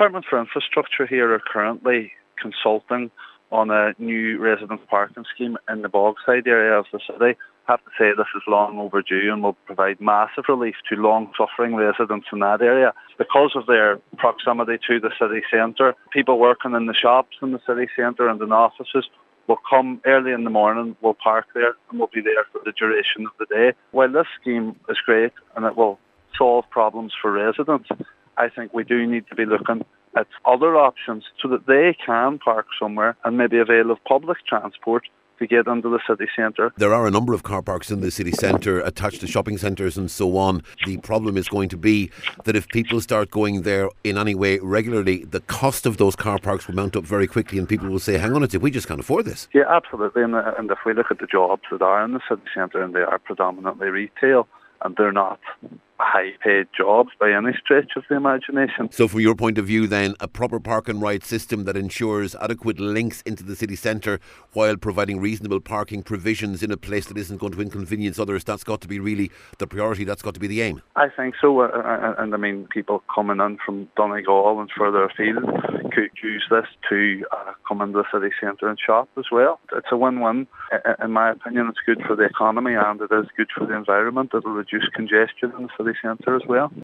Department for Infrastructure here are currently consulting on a new resident parking scheme in the Bogside area of the city. I have to say this is long overdue and will provide massive relief to long-suffering residents in that area. Because of their proximity to the city centre, people working in the shops in the city centre and in offices will come early in the morning, will park there and will be there for the duration of the day. While this scheme is great and it will solve problems for residents, I think we do need to be looking at other options so that they can park somewhere and maybe avail of public transport to get into the city centre. There are a number of car parks in the city centre attached to shopping centres and so on. The problem is going to be that if people start going there in any way regularly, the cost of those car parks will mount up very quickly and people will say, hang on a second, we just can't afford this. Yeah, absolutely. And if we look at the jobs that are in the city centre, and they are predominantly retail, and they're not high-paid jobs by any stretch of the imagination. So from your point of view then, a proper park and ride system that ensures adequate links into the city centre while providing reasonable parking provisions in a place that isn't going to inconvenience others, that's got to be really the priority, that's got to be the aim. I think so, and I mean, people coming in from Donegal and further afield could use this to come into the city centre and shop as well. It's a win-win. In my opinion, it's good for the economy and it is good for the environment. It'll reduce congestion in the city centre as well.